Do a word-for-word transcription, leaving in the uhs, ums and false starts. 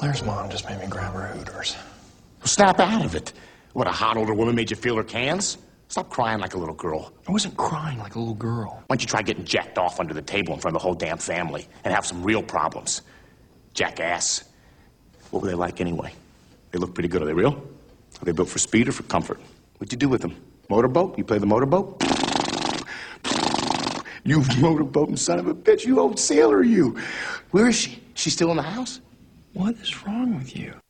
Claire's mom just made me grab her Hooters. Well, snap out of it. What, a hot older woman made you feel her cans? Stop crying like a little girl. I wasn't crying like a little girl. Why don't you try getting jacked off under the table in front of the whole damn family and have some real problems? Jackass. What were they like anyway? They look pretty good. Are they real? Are they built for speed or for comfort? What'd you do with them? Motorboat? You play the motorboat? You motorboating son of a bitch. You old sailor, you. Where is she? She's still in the house? What is wrong with you?